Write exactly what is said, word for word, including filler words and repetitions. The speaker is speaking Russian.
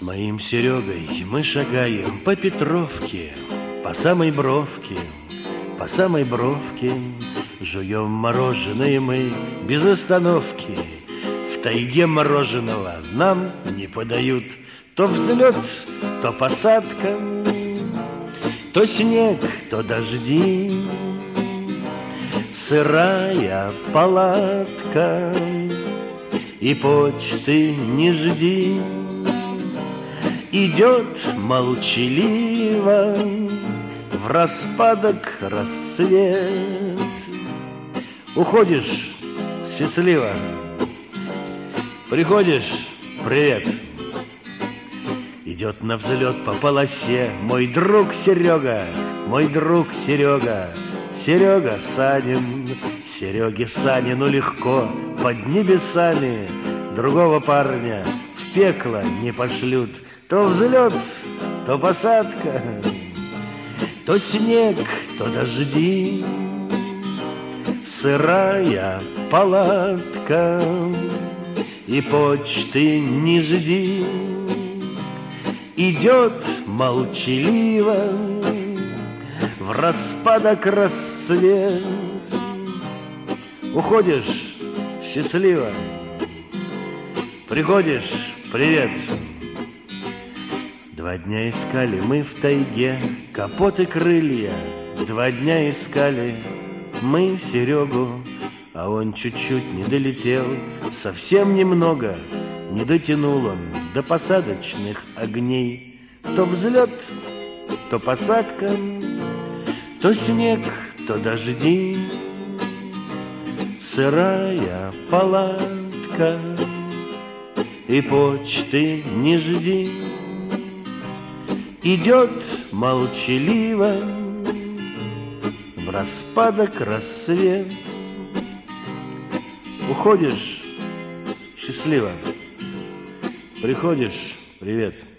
моим Серегой мы шагаем по Петровке, по самой бровке, по самой бровке. Жуем мороженое мы без остановки. В тайге мороженого нам не подают. То взлет, то посадка, то снег, то дожди, сырая палатка, и почты не жди. Идет молчаливо в распадок рассвет. Уходишь счастливо, приходишь привет. Идет на взлет по полосе мой друг Серега, мой друг Серега, Серега Санин. Сереге Санину легко под небесами, другого парня в пекло не пошлют. То взлет, то посадка, то снег, то дожди, сырая палатка, и почты не жди. Идет молчаливо в распадок рассвет. Уходишь счастливо, приходишь привет. Два дня искали мы в тайге капот и крылья. Два дня искали мы Серегу, а он чуть-чуть не долетел, совсем немного не дотянул он до посадочных огней. То взлет, то посадка, то снег, то дожди, сырая палатка, и почты не жди. Идет молчаливо в распадок рассвет. Уходишь счастливо, приходишь привет.